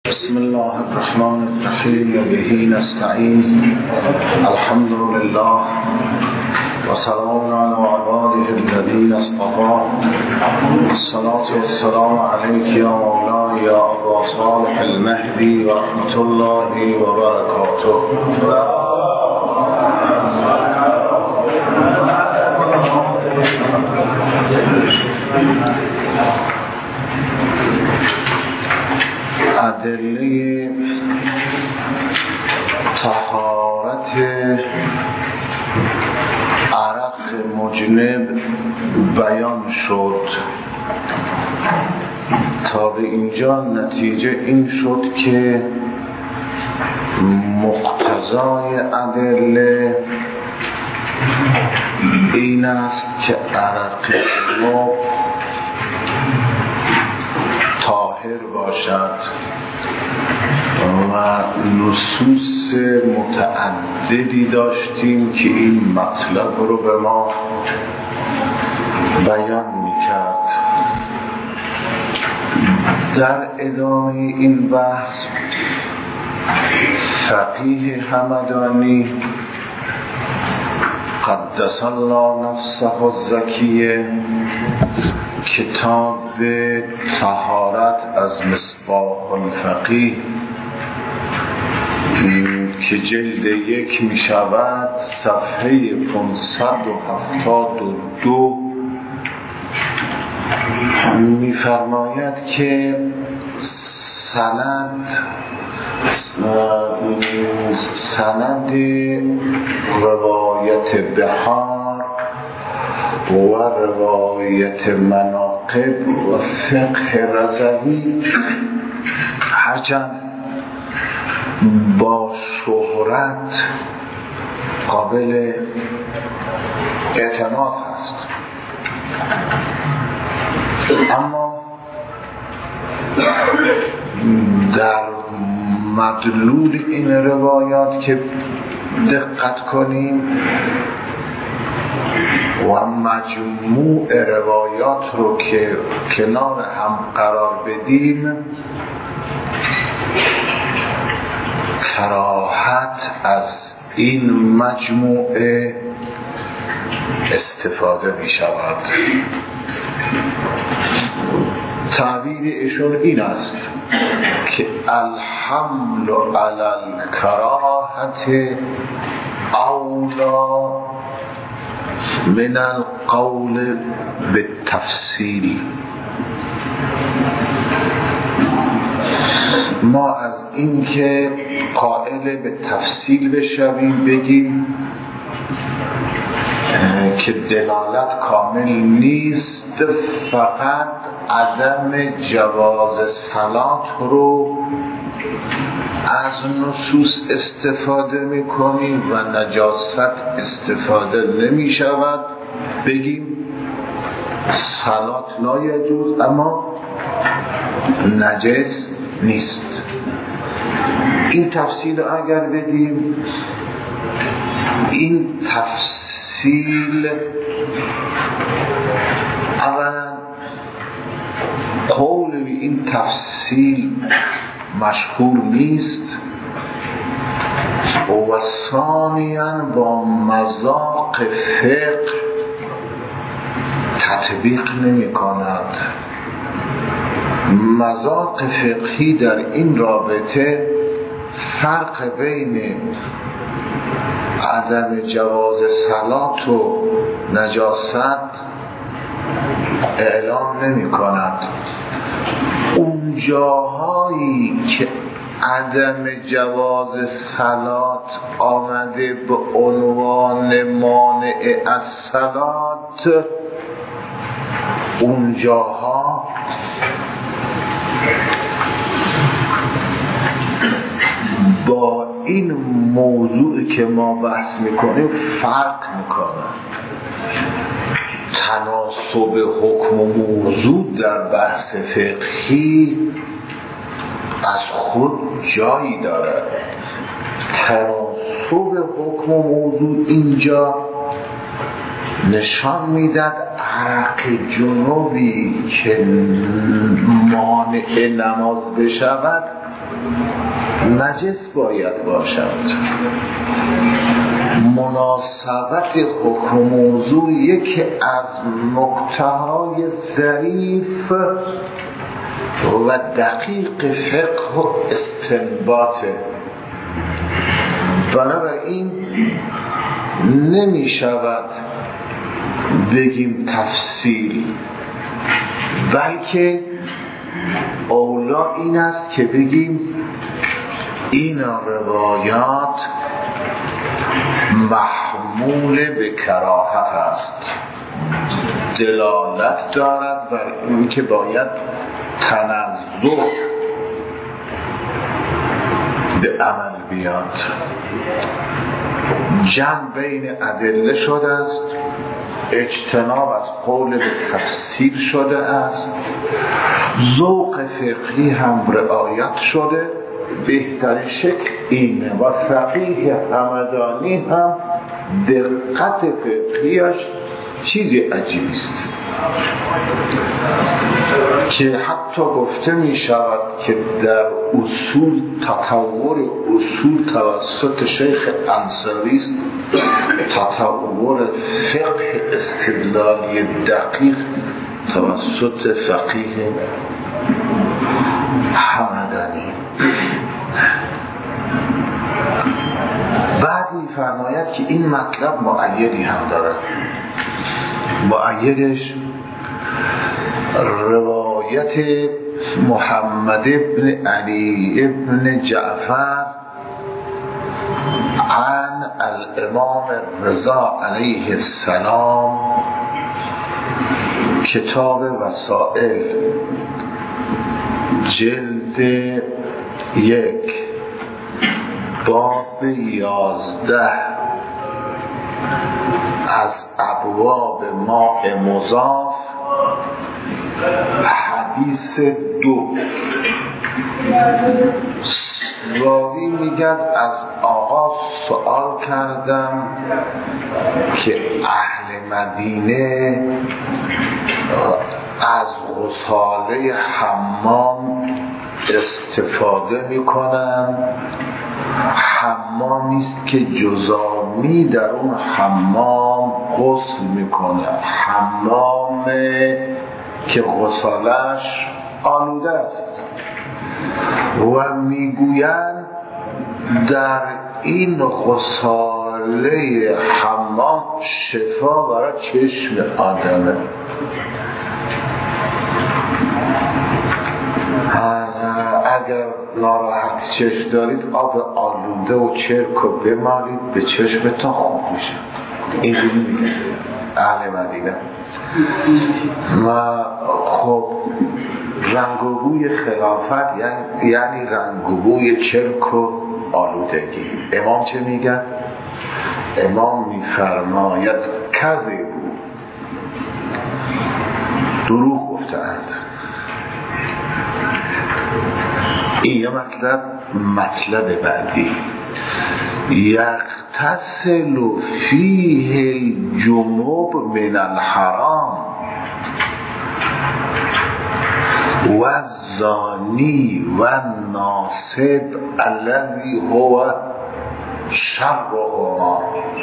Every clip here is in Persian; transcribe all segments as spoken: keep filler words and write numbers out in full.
بسم الله الرحمن الرحیم و به نستعین. الحمد لله و سلام علی عباده الذین اصطفى. الصلاة والسلام علیک یا مولاي یا ابا صالح المهدی و رحمت الله و برکاته. ادله طهارت عرق مجنب بیان شد. تا به اینجا نتیجه این شد که مقتضای ادله این است که عرق جنوب طاهر باشد و نصوص متعددی داشتیم که این مطلب رو به ما بیان میکرد. در ادامه این بحث فقیه همدانی قدس الله نفسه الزکیه کتاب طهارت از مصباح الفقیه که جلد یک می شود صفحه پانصد و هفتاد و دو می فرماید که سند سند روایت بهار و روایت مناقب و فقه رضوی هرچند با شهرت قابل اعتماد هست، اما در مدلول این روایات که دقت کنیم و مجموع روایات رو که کنار هم قرار بدیم کراهت از این مجموعه استفاده می شود. تعبیر ایشون این است که الحمل علی الکراهت اولا من القول بالتفصیل. ما از این که قائل به تفصیل بشویم بگیم که دلالت کامل نیست، فقط عدم جواز صلات رو از نصوص استفاده میکنیم و نجاست استفاده نمی شود، بگیم صلات لا یجوز اما نجس نیست. این تفصیل اگر بدیم، این تفصیل اولا قول به این تفصیل مشهور نیست و ثانیاً با مذاق فقه تطبیق نمی کند. مذاق فقهی در این رابطه فرق بین عدم جواز صلات و نجاست اعلام نمی کند. اون جاهایی که عدم جواز صلات آمده به عنوان مانع از صلات، اون جاها با این موضوعی که ما بحث میکنیم فرق میکنه. تناسب حکم و موضوع در بحث فقهی از خود جایی دارد. تناسب حکم و موضوع اینجا نشان میداد عرق جنوبی که مانع نماز بشود نجس باید باشد. مناسبت حکم موضوع یکی از نکته‌های ظریف و دقیق فقه و استنباطه. بنابراین نمی شود بگیم تفصیل، بلکه اولا این است که بگیم این روایات محمول به کراهت است، دلالت دارد بر این که باید تنزه به عمل بیاد. جمع بین ادله شده است، اجتناب از قول به تفسیر شده است، ذوق فقهی هم رعایت شده. بهترین شکل اینه و فقیه همدانی هم دقت فقهیش چیزی عجیبی است که حتی گفته می شود که در اصول تطور اصول توسط شیخ انصاری است، تطور فقه استدلالی دقیق توسط فقیه همدانی. بعد می فرماید که این مطلب مؤیدی هم داره. مؤیدش روایت محمد ابن علی ابن جعفر عن الامام رضا علیه السلام، کتاب وسائل جلد یک باب یازده از ابواب ماء مضاف، حدیث دو. راوی میگد از آقا سوال کردم که اهل مدینه از غساله حمام استفاده میکنن. حمامی است که جزامی در اون حمام غسل میکنه، حمام که غسالش آلوده است، و میگویند در این غساله حمام شفا برای چشم آدمه. اگر ناراحت چشم دارید آب آلوده و چرک رو بمالید به چشمتون خوب میشه. اینجوری میگه اهل مدینه. و خب رنگ و بوی خلافت یعنی, یعنی رنگ و بوی چرک و آلودگی. امام چه میگه؟ امام میفرماید کذب، دروغ گفتند. این یه مطلب. مطلب بعدی، یغتسل فیه الجنوب من الحرام و الزانی و الناصب الذی هو شرهما.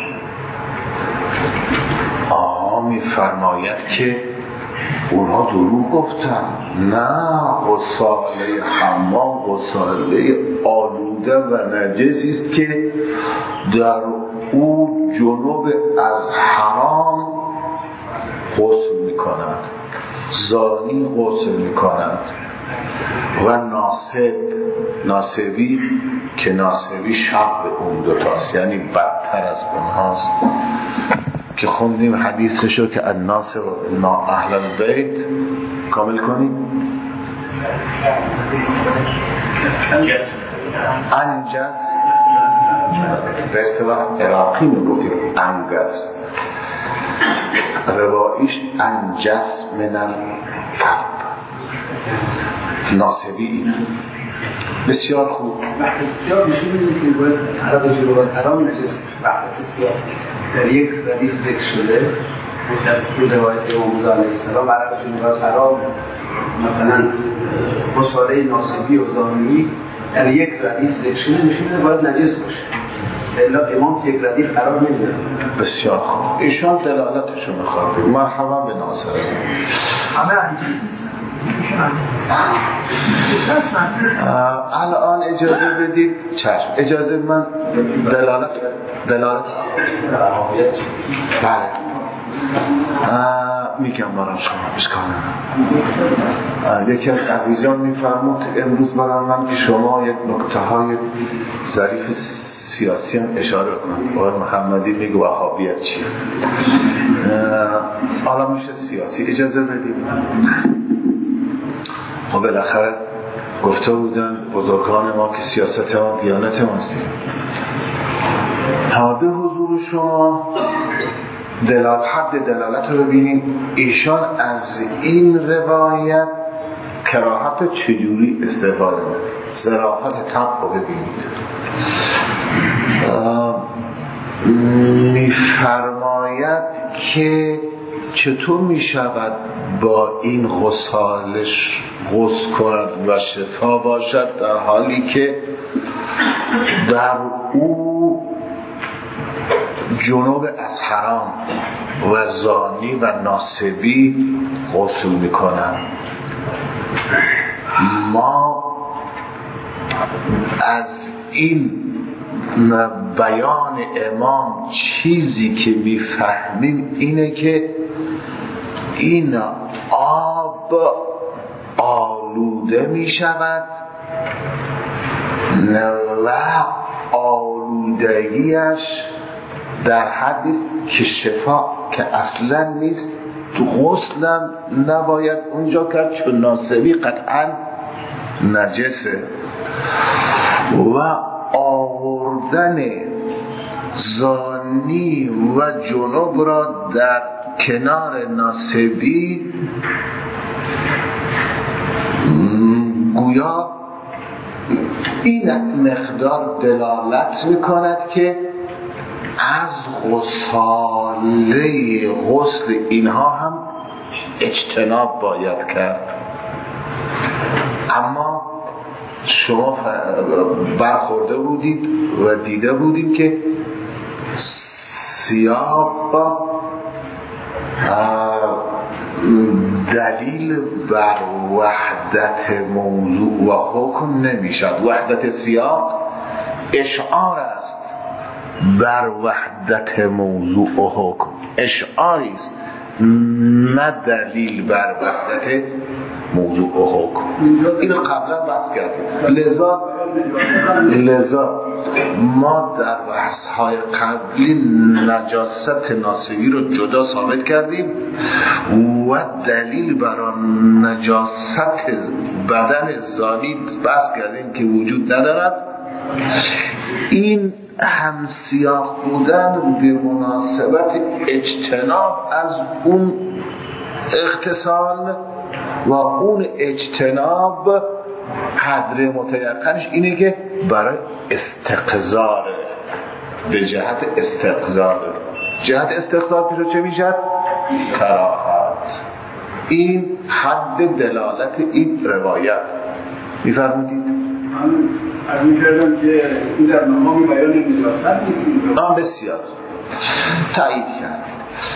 آقا می فرماید که اونها دروغ گفتن. نه، غساله حمام غساله آلوده و نجسی است که در او جنوب از حرام غسل میکنند، زانی غسل میکنند و ناصب، ناصبی که ناصبی شر اون دوتاست، یعنی بدتر از اونهاست که خوندیم حدیثشو که الناصب ما اهل البیت. کامل کنید. انجس به اصطلاح عراقی میگفتیم انگس، روایش انجس من القلب. ناصبی اینه. بسیار خوب. بسیار نشون میده که باید عرب جلو از حرام نجس بسیار در یک حدیث ذکر شده در روایت امام موسی علیه السلام عرب جلو از حرام مثلا غساله ناصبی و زانی در یک ردیف ذکر شده نشون میده باید نجس باشه. الا امام که یک ردیف قرار نمیده. بسیار خوب. ایشان دلالتشو میخواد. مرحبا به ناصر. همه حدیث نیستن. الان اجازه بدید چشم اجازه من دلالت دلالت بله میگم برای شما اشکال نداره. یکی از عزیزان میفرمود امروز برای من که شما یک نکته های ظریف سیاسی هم اشاره کنید. آقای محمدی میگه وهابیت چیه؟ حالا میشه سیاسی اجازه بدید. خب بالاخره گفته بودن بزرگان ما که سیاست ما دیانت ماست. ها به حضور شما دلال حد دلالت رو ببینید. ایشان از این روایت کراهت چجوری استفاده کنند. ظرافت طبع رو ببینید. میفرماید که چطور می شود با این غسالش غسل کند و شفا باشد در حالی که در او جنوب از حرام و زانی و ناصبی غسل می کنند. ما از این بیان امام چیزی که میفهمیم اینه که این آب آلوده می شود و آلودگیش در حدی است که شفا که اصلا نیست. تو غسلم نباید اونجا کرد چون ناصبی قطعا نجسه و آوردن زانی و جنوب را در کنار ناصبی گویا این مقدار دلالت میکند که از غساله غسل اینها هم اجتناب باید کرد. اما شما برخورده بودید و دیده بودیم که سیاق دلیل بر وحدت موضوع و حکم نمیشد. وحدت سیاق اشعار است بر وحدت موضوع و حکم. اشعاری است نه دلیل بر وحدت موضوع و حکم. اینو قبلا بحث کردیم. لذا لذا ما در بحث های قبلی نجاست ناصبی رو جدا ثابت کردیم و دلیل برای نجاست بدن زانی بحث کردیم که وجود ندارد. این هم سیاق بودن به مناسبت اجتناب از اون اغتسال و اون اجتناب قدر متیقنش اینه که برای استقذار به جهت استقذار جهت استقذار پیش چه میشد؟ کراهت. این حد دلالت این روایت. میفرمودید؟ از این کردم که این در مقام بیان نجاست نیست. آن بسیار تایید کرد.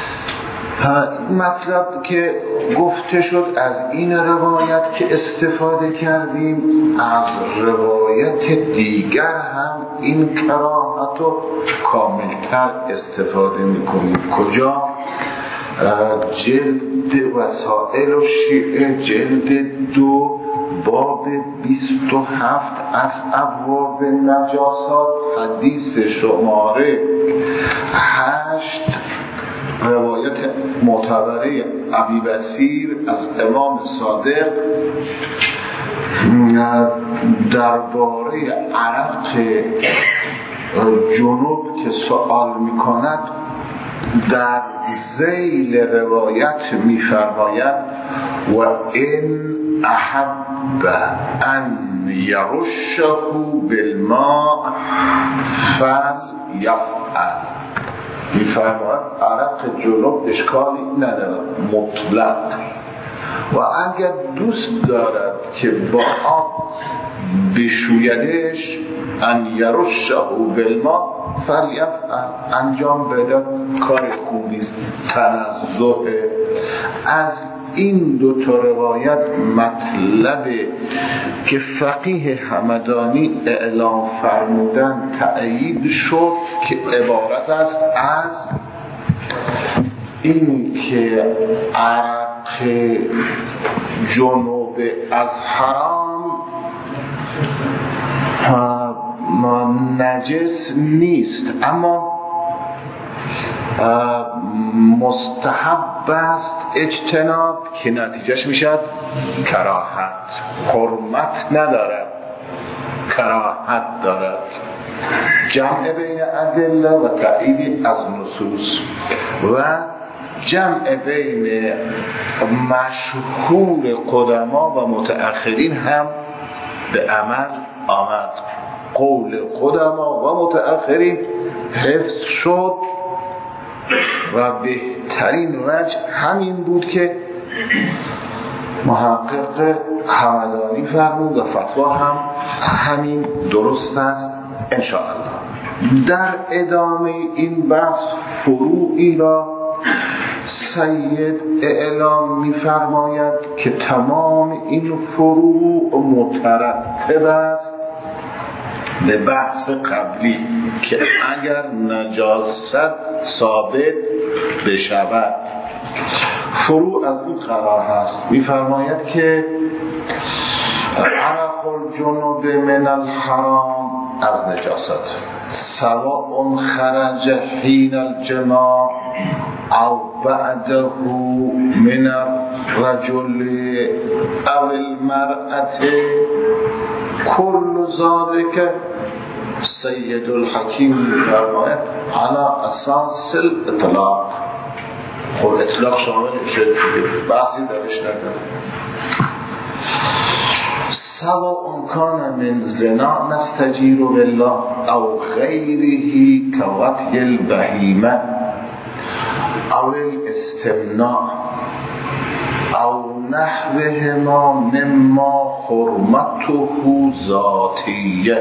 مطلب که گفته شد از این روایت که استفاده کردیم، از روایت دیگر هم این کراهت رو کاملتر استفاده میکنیم. کجا؟ جلد وسائل و شیعه جلد دو باب بیست و هفت از ابواب نجاسات حدیث شماره هشت روایت معتبره ابی بصیر از امام صادق درباره عرق جنوب که سوال میکند در ذیل روایت میفرماید و این احب ان یرشه بالماء فلیفعل. میفرماید عرق جنوب اشکالی ندارد مطلق و اگر دوست دارد که با آب بشویدش ان یرشه بالماء فلیفعل، انجام بده، کار خوبی است، تنزه. از این دو تا روایت مطلب که فقیه همدانی اعلام فرمودن تأیید شد که عبارت است از این که عرق جنوب از حرام نجس نیست، اما مستحب است اجتناب که نتیجهش میشد کراهت. حرمت ندارد، کراهت دارد. جمع بین ادله و تأیید از نصوص و جمع بین مشهور قدما و متأخرین هم به عمل آمد. قول قدما و متأخرین حفظ شد و بهترین وجه همین بود که محقق همدانی فرمود و فتوا هم همین درست است انشاءالله. در ادامه این بحث فروعی را سید اعلام می‌فرماید که تمام این فروع مترتب است به بحث قبلی که اگر نجاست ثابت بشود. فروع از این قرار هست، می‌فرماید که عرق الجنوب من الحرام از نجاست سواء خرج حین الجماع او بعده من الرجل او المرأة کل ذلك سید الحکیم می‌فرماید علی اساس الاطلاق. خب اطلاق شامل میشه، بحثی درش نداره. سواء کان من زنا نستجیر بالله او غیره کقتل البهیمه او الاستمناء او نحوهما مما حرمته ذاتیه.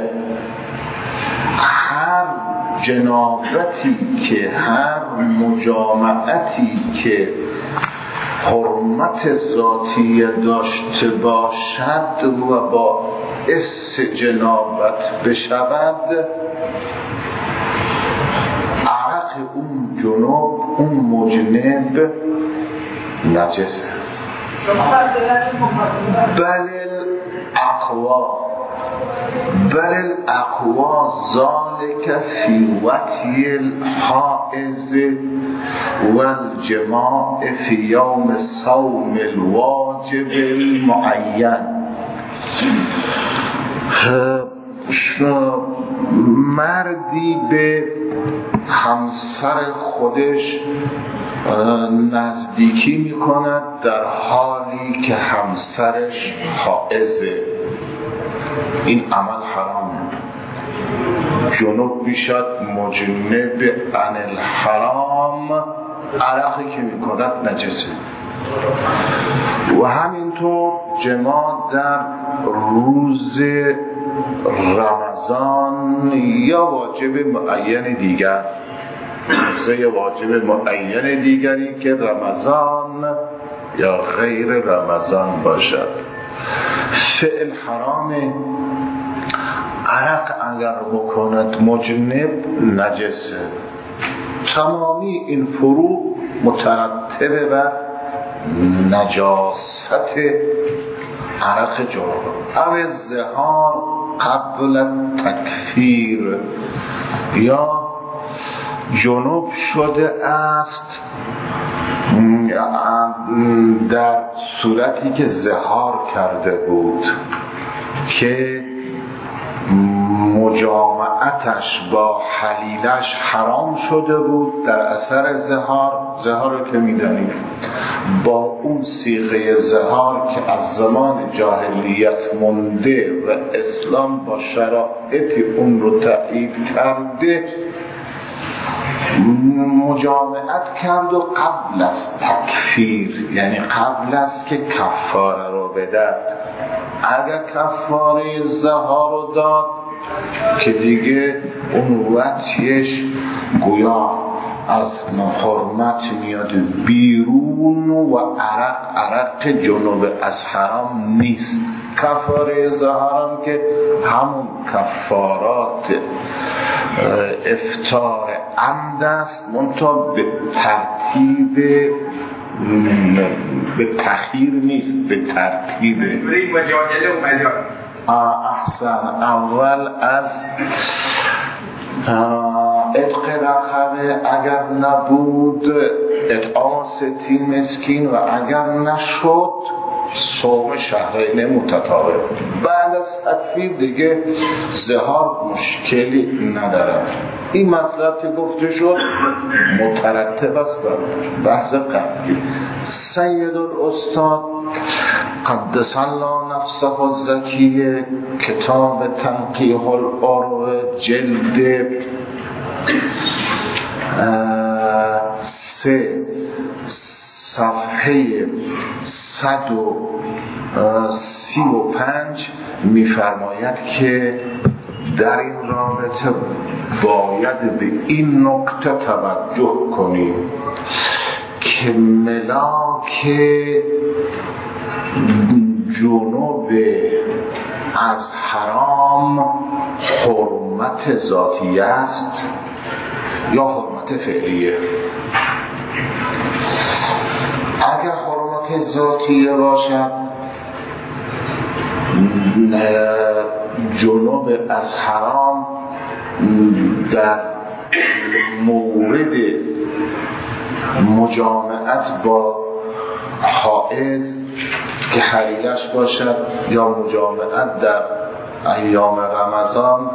هر جنابتی که هر مجامعتی که حرمت ذاتی داشته باشد و با اس جنابت بشود، عرق اون جنوب اون مجنب نجسه. بل الاقوا بل الاقوا ذلك فی وطی الحائض والجماع فی یوم صوم الواجب المعین. مردی به همسر خودش نزدیکی می کند در حالی که همسرش حائضه، این عمل حرامه. جنوب بیشد مجنب عن الحرام، عرقی که می کند نجسه. و همینطور جماع در روز رمضان یا واجب معین دیگر، روزه واجب معین دیگری که رمضان یا غیر رمضان باشد، فعل حرام. عرق اگر بکند مجنب نجسه. تمامی این فروع مترتب بر نجاست عرق جنوب. او زهار قبل تکفیر، یا جنوب شده است در صورتی که زهار کرده بود که مجامعتش با حلیلش حرام شده بود در اثر زهار. زهار رو که میدانیم با اون صیغه زهار که از زمان جاهلیت مونده و اسلام با شرایط اون رو تأیید کرده، مجامعت کرد و قبل از تکفیر، یعنی قبل از که کفاره رو بدهد، اگر کفاره زهار رو داد که دیگه اون وطیش گویا از حرمت میاد بیرون و عرق عرق جنوب از حرام نیست. کفاره زهارم که همون کفارات افطار عمد است، منتها به ترتیب به تخییر نیست، به ترتیب. احسن. اول از عتق رقبه اگر نبود اطعام ستین مسکین و اگر نشد صوم شهرین متتابع. بعد از تکفیر دیگه زهار مشکلی نداره. این مطلب که گفته شد مترتب است بر بحث قبلی. سید الاستاد قدس الله نفسه الزکیه کتاب تنقیح العروه جلد سه صفحه صد و سی و پنج میفرماید که در این رابطه باید به این نکته توجه کنیم که ملاک جنوب از حرام حرمت ذاتی است یا حرمت فعلیه. اگر حرمت ذاتیه باشد جنوب از حرام در مورد مجامعت با حائض که حلیلش باشد یا مجامعت در ایام رمضان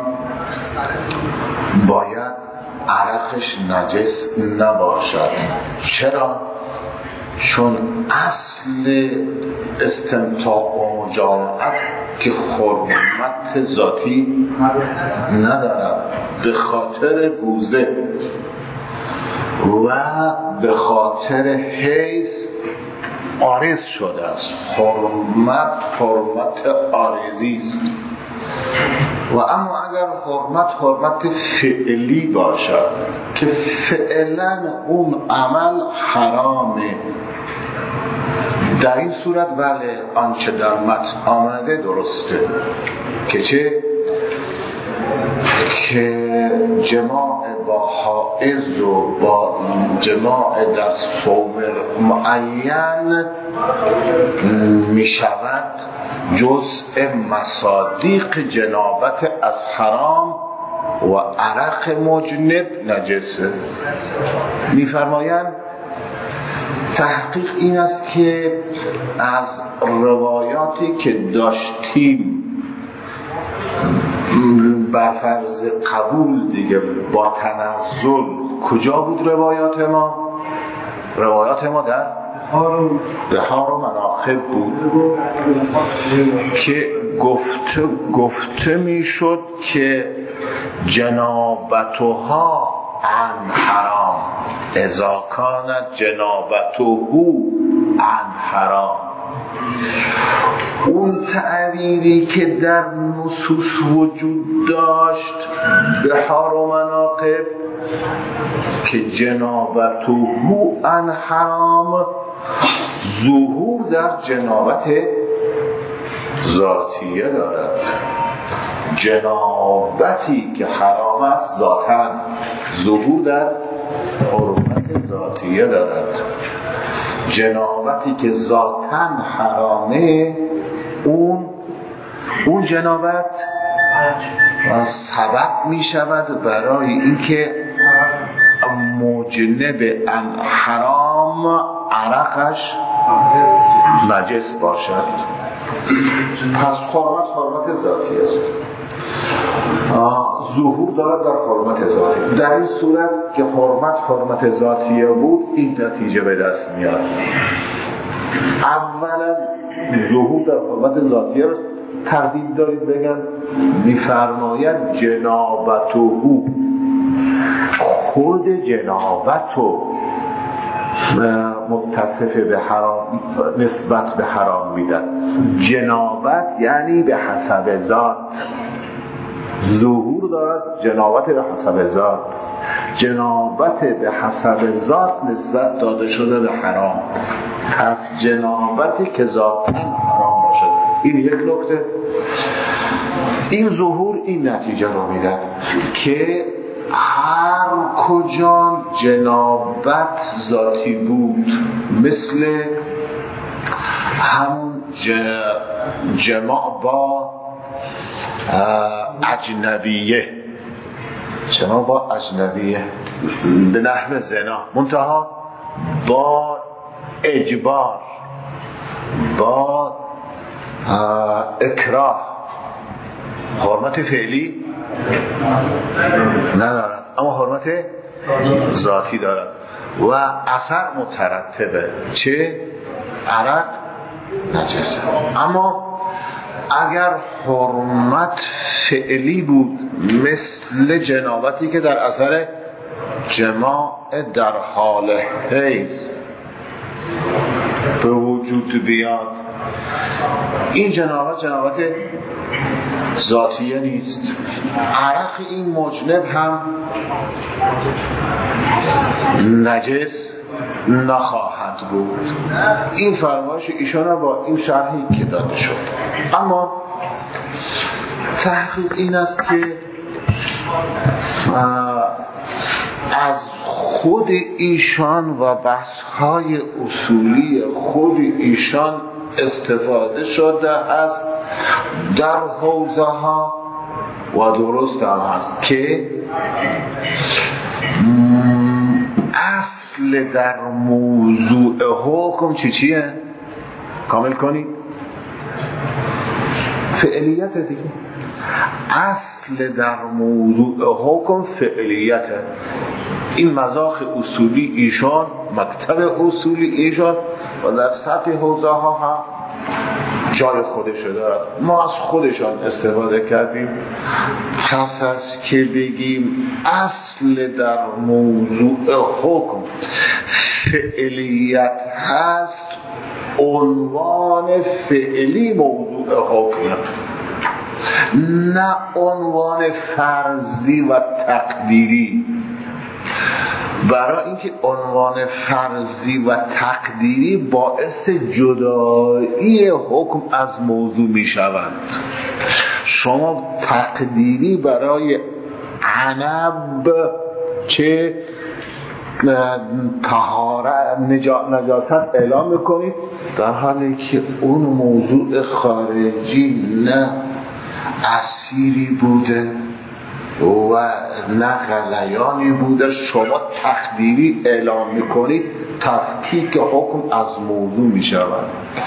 باید عرقش نجس نباشد. چرا؟ چون اصل استمتاع و مجامعت که حرمت ذاتی ندارد، به خاطر گوزه و به خاطر حیض عارض شده است. حرمت حرمت عارضی است. و اما اگر حرمت حرمت فعلی باشد که فعلا اون عمل حرامه، در این صورت بله آنچه در متن آمده درسته که چه؟ که جماع با حائض و با جماع در صوم معین می شود جزء مصادیق جنابت از حرام و عرق مجنب نجسه. می فرمایند تحقیق این است که از روایاتی که داشتیم بر فرض قبول دیگه با تنزل، کجا بود روایات ما؟ روایات ما در بهار و مناقب بود که گفته گفته میشد که جنابتها عن حرام اذا کانت جنابته عن حرام. اون تعبیری که در نصوص وجود داشت بهار و مناقب که جنابته عن حرام ظهور در جنابت ذاتیه دارد. جنابتی که حرام است ذاتاً ظهور در حرمت ذاتیه دارد. جنابتی که ذاتاً حرامه اون اون جنابت سبب می شود برای اینکه مجنب ان حرام عرقش نجس باشد. پس حرمت حرمت ذاتی است، ظهور دارد در حرمت ذاتی. در این صورت که حرمت حرمت ذاتیه بود این نتیجه به دست میاد. اولا ظهور در حرمت ذاتیه رو تردید دارید بگم میفرماید جنابته، خود جنابتو متصف به حرام نسبت به حرام میدن. جنابت یعنی به حسب ذات، ظهور دارد جنابت به حسب ذات، جنابت به حسب ذات نسبت داده شده به حرام، پس جنابتی که ذاتاً حرام باشد. این یک نکته. این ظهور این نتیجه رو میداد که هر کجا جنابت ذاتی بود، مثل همون جماع با اجنبیه، جماع با اجنبیه به نحو زنا، منتها با اجبار، با اکراه، حرمت فعلی ندارد اما حرمت ذاتی دارد و اثر مترتبه، چه؟ عرق نجسه. اما اگر حرمت فعلی بود مثل جنابتی که در اثر جماع در حال حیض به وجود بیاد، این جنابت جنابت ذاتیه نیست. عرق این مجنب هم نجس نخواهد بود. این فرمایش ایشان با این شرحی که داده شد. اما تحقیق این است که از خود ایشان و بحث‌های اصولی خود ایشان استفاده شده است در حوزه ها و درست هم هست که اصل در موضوع حکم چی چیه؟ کامل کنید. فعلیت دیگه. اصل در موضوع حکم فعلیت. این مذاق اصولی ایشان، مکتب اصولی ایشان و در سطح حوزه ها هم جای خودش دارد. ما از خودشان استفاده کردیم. پس از که بگیم اصل در موضوع حکم فعلیت هست، عنوان فعلی موضوع حکم، نه عنوان فرضی و تقدیری. برای اینکه عنوان فرضی و تقدیری باعث جدایی حکم از موضوع می شوند. شما تقدیری برای عنب چه طهارت نجاست اعلام میکنید، در حالی که اون موضوع خارجی نه اسیری بوده و نه غلیانی بوده، شما تقدیری اعلام میکنید، تفکیک حکم از موضوع میشود.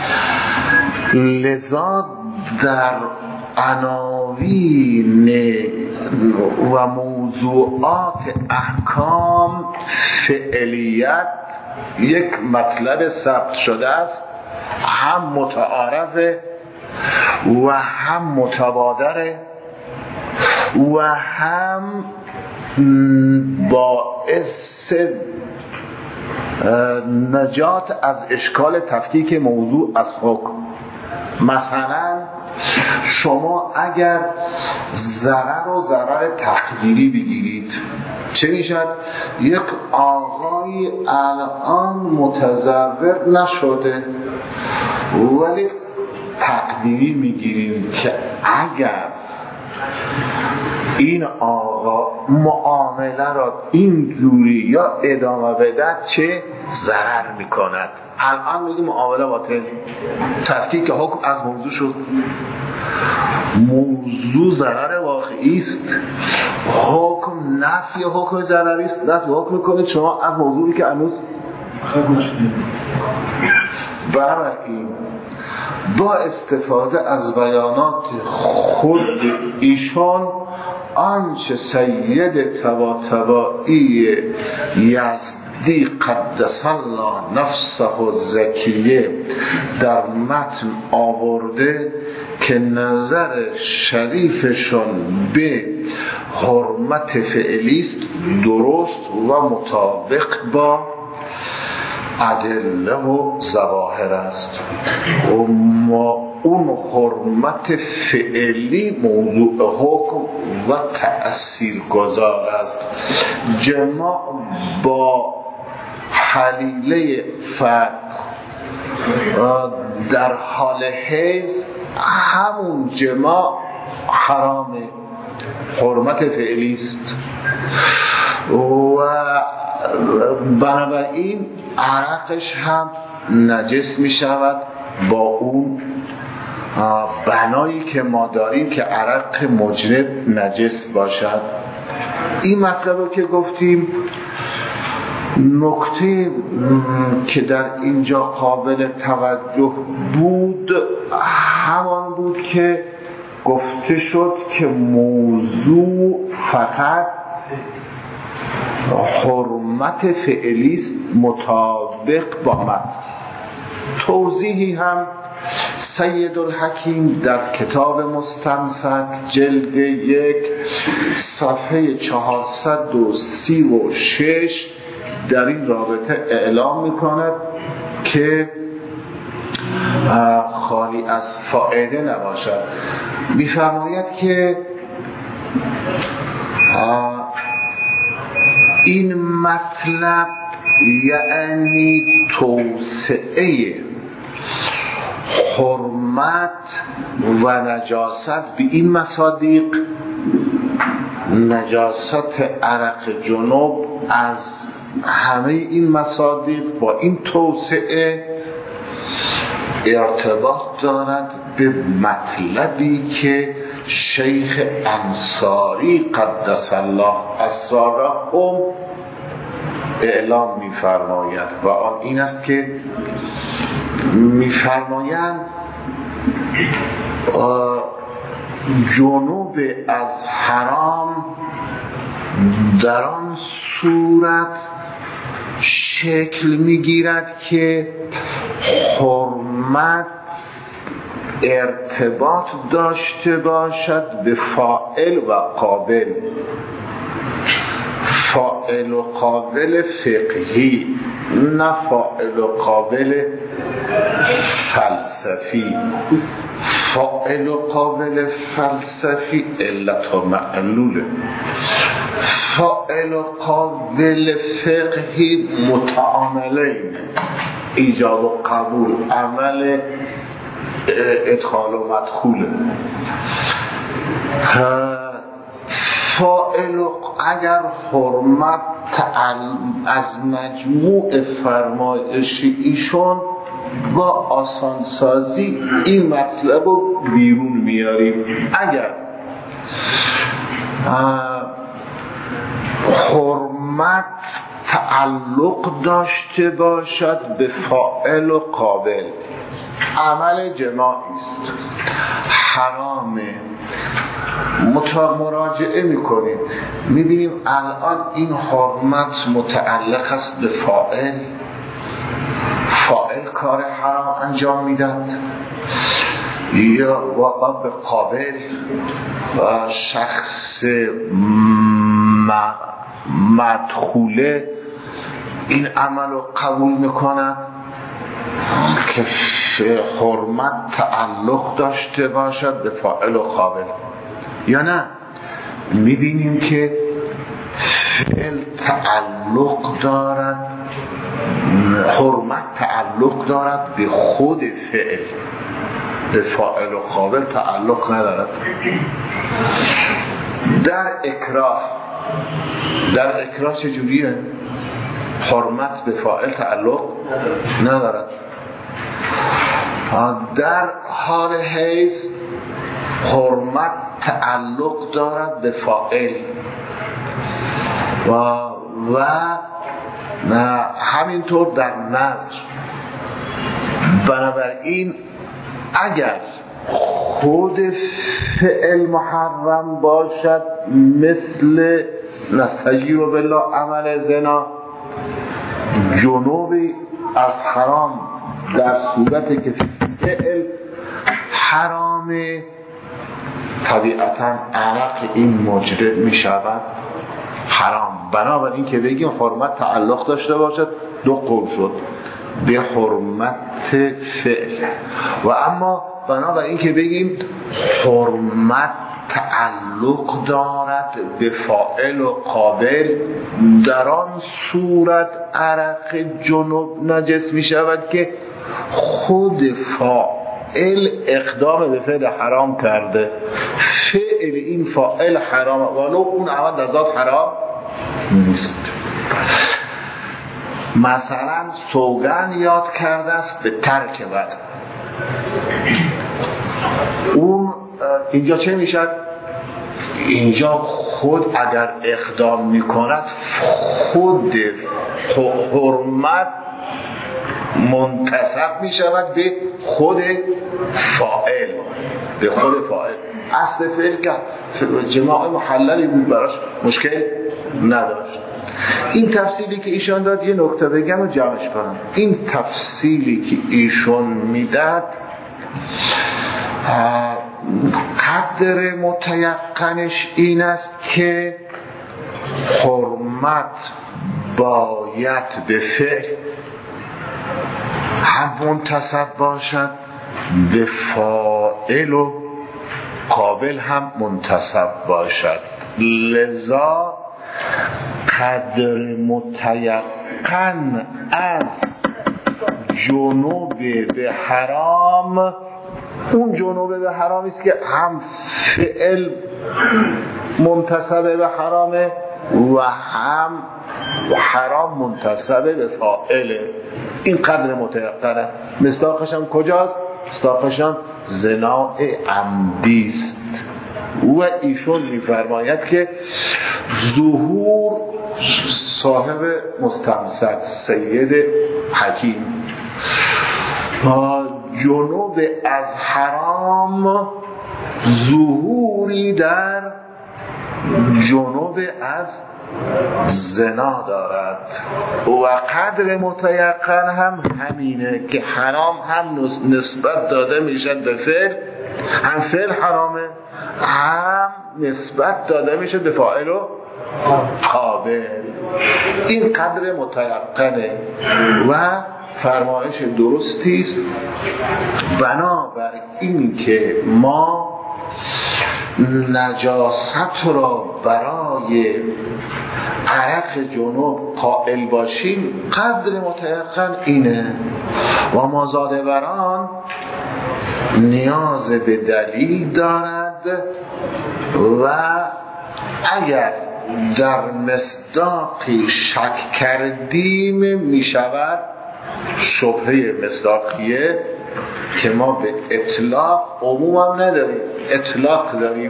لذا در عناوین و موضوعات احکام فعلیت یک مطلب ثبت شده است، هم متعارفه و هم متبادره و هم باعث نجات از اشکال تفکیک موضوع از حکم. مثلا شما اگر ضرر و ضرر تقدیری بگیرید، چه میشد؟ یک آقای الان متضرر نشده ولی تقدیری میگیریم که اگر این آقا معامله را این جوری یا ادامه بدهد چه ضرر میکند. الان میگیم معامله باطل، تفکیک حکم از موضوع شد. موضوع ضرر واقعی است، حکم نفی حکم ضرری است. نفی حکم کنید شما از موضوعی که هنوز برابر این با استفاده از بیانات خود ایشان، آنچه سید طباطبایی یزدی قدس الله نفسه و زکیه در متن آورده که نظر شریفشون به حرمت فعلی است، درست و مطابق با ادله و ظواهر است و ما اون حرمت فعلی موضوع حکم و تأثیر گذار است. جماع با حلیله فرد در حال حیض همون جماع حرامه، حرمت فعلی است و بنابراین عرقش هم نجس می شود با اون بنایی که ما داریم که عرق مجرب نجس باشد. این مطلب رو که گفتیم، نکته که در اینجا قابل توجه بود همان بود که گفته شد که موضوع فقط حرمت فعلی است مطابق با متن. توضیحی هم سید الحکیم در کتاب مستمسک جلد یک صفحه چهارصد و سی و شش در این رابطه اعلام میکند که خالی از فائده نباشد. میفرماید که این مطلب یعنی توسعه حرمت و نجاست به این مصادیق، نجاست عرق جنوب از همه این مصادیق با این توسعه ارتباط دارد به مطلبی که شیخ انصاری قدس الله اسرارهم اعلام می‌فرماید و آن این است که می‌فرمایند جنوب از حرام در آن صورت شکل میگیرد که حرمت ارتباط داشته باشد به فاعل و قابل، فاعل و قابل فقهی، نه فاعل و قابل فلسفی. فاعل و قابل فلسفی علت و معلوله، فاعل و قابل فقهی متعاملین، ایجاب و قبول، عمل ادخال و مدخوله. فاعل اگر حرمت از مجموع فرمایشی ایشون با آسانسازی این مطلب رو بیرون میاریم. اگر حرمت تعلق داشته باشد به فاعل و قابل، عمل جماعی است، حرامه، مراجعه میکنیم میبینیم الان این حرمت متعلق است به فاعل، فاعل کار حرام انجام میداد، یا واقعا به قابل و شخص مدخوله این عمل رو قبول میکند که حرمت تعلق داشته باشد به فاعل و قابل، یا نه میبینیم که فعل تعلق دارد، حرمت تعلق دارد به خود فعل، به فاعل و قابل تعلق ندارد. در اکراه در اکراه چجوریه؟ حرمت به فاعل تعلق ندارد. در حال حیض حرمت تعلق دارد به فاعل و و همینطور در نظر. بنابراین اگر خود فعل محرم باشد مثل نستجیر بالله عمل زنا، جنوبی از حرام در صورتی که فعل حرامه، طبیعتا عرق این مجرد می شود حرام. بنابراین که بگیم حرمت تعلق داشته باشد دو قول شد. به حرمت فعل. و اما بنابراین این که بگیم حرمت تعلق دارد به فاعل و قابل، در آن صورت عرق جنوب نجس می شود که خود فاعل اقدام به فعل حرام کرده، فعل این فاعل حرام ولو اون عمل در ذات حرام نیست. مثلا سوگند یاد کرده است به ترک بد، اون اینجا چه میشد؟ اینجا خود اگر اقدام میکند خود حرمت منتسب میشود به خود فاعل، به خود فاعل. اصل فعل که جماع محللی بود براش مشکل نداشت. این تفصیلی که ایشان داد یه نکته بگم و جمعش کنم. این تفصیلی که ایشون میداد قدر متیقنش این است که حرمت باید به فعل هم منتسب باشد، به فاعل و قابل هم منتسب باشد. لذا قدر متیقن از جنوب به حرام اون جنوب به حرامی است که هم فعل منتسب به حرامه و هم حرام منتسب به فاعله. این قدر متیقنه. مصداقش هم کجاست؟ مصداقش هم زنا عمدی است. و ایشون میفرماید که ظهور صاحب مستمسک سید حکیم جنوب از حرام ظهوری در جنوب از زنا دارد و قدر متیقن هم همینه که حرام هم نسبت داده میشد به فعل، هم فعل حرامه، هم نسبت داده میشد به فاعل و قابل. این قدر متیقنه و فرمایش درستی است. بنابر این که ما نجاست را برای عرق جنوب قائل باشیم، قدر متیقن اینه و ما زاده بران نیاز به دلیل دارد و اگر در مصداقی شک کردیم می شود شبهه مصداقیه که ما به اطلاق عموم هم نداریم، اطلاق داریم.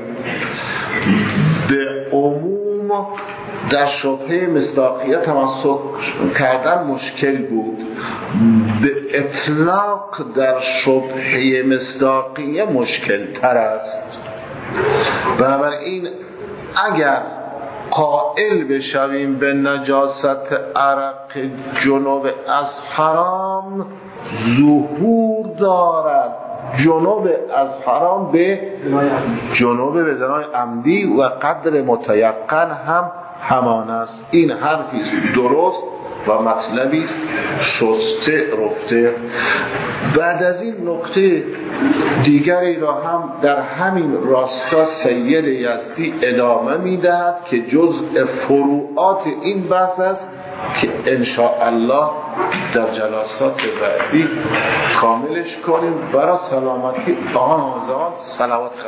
به عموم در شبهه مصداقیه تمسک کردن مشکل بود، به اطلاق در شبهه مصداقیه مشکل تر است. بنابراین اگر قائل بشویم به نجاست عرق جنوب از حرام، ظهور دارد جنوب از حرام به جنوب به زنای عمدی و قدر متیقن هم همان است. این حرفی است درست و مطلبی است شسته رفته. بعد از این نکته دیگری را هم در همین راستا سید یزدی ادامه میدهد که جزء فروعات این بحث است که انشاءالله در جلسات بعدی کاملش کنیم. برای سلامتی آن صلوات